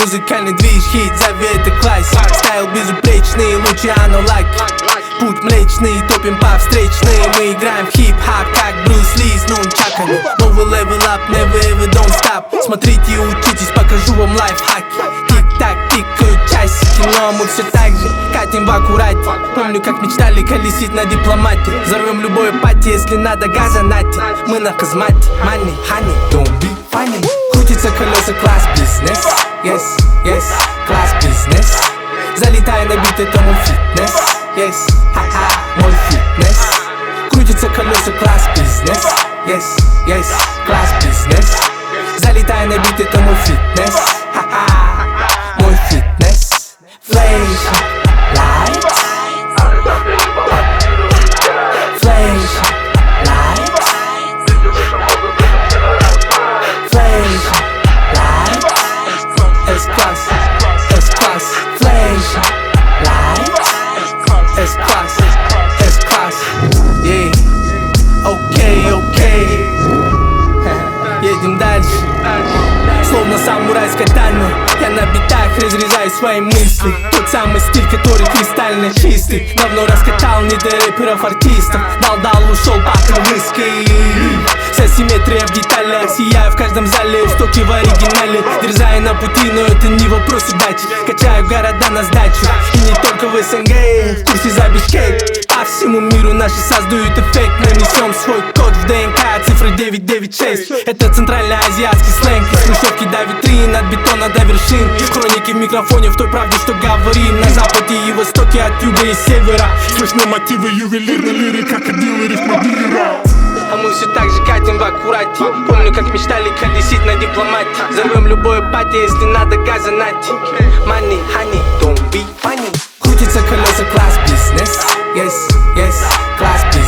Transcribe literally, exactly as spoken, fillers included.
Музыкальный движ, хит, зови это классик. Стайл безупречный, Лучиано Лаки. Путь млечный, топим по встречной. Мы играем в хип-хап, как Брюс Ли с нунчаками. Новый level up, never ever don't stop. Смотрите и учитесь, покажу вам лайфхаки. Тик-так, тикают часики, но мы все так же катим в аккурате. Помню, как мечтали колесить на дипломате. Взорвем любое пати, если надо газа нати. Мы на казмате, money, honey, don't be funny. Крутится колеса, класс бизнес. Yes, yes, класс бизнес. Залетай на бит, это мой фитнес. Yes, ха-ха, мой фитнес. Крутится колеса, класс бизнес. Yes, yes, класс бизнес. Залетай на бит, это мой фитнес. Ха-ха, мой фитнес. Флэш, лайт. Флэш, лайт. Флэш, лайт. S-класс, S-класс. Флэш, лайт. S-класс, S-класс. Yeah, окей, окей. Едем дальше. Словно самурай с катаной, я на битах разрезаю свои мысли. Тот самый стиль, который кристально чистый. Давно раскатал не до рэперов, артистов. Дал-дал, ушел пахнет виски. Вся симметрия в деталях, сияю в каждом зале, стоки в оригинале. Дерзаю на пути, но это не вопрос удачи. Качаю города на сдачу, и не только в СНГ. В курсе за Бишкек. По всему миру наши создают эффект. Нанесем свой код в ДНК, цифры девять девять шесть. Это центральноазиатский сленг. Из хрущевки до витрин, от бетона до вершин. Хроники в микрофоне, в той правде, что говорим. На западе и востоке, от юга и севера. Слышны мотивы ювелирной лирика, кадилы рифмодилера. А мы все так же катим в аккурате. Помню, как мечтали колесить на дипломате. Взорвем любое пати, если надо газа нати. Money, honey, don't be funny. Крутится колеса, класс бизнес. Yes, yes, класс бизнес.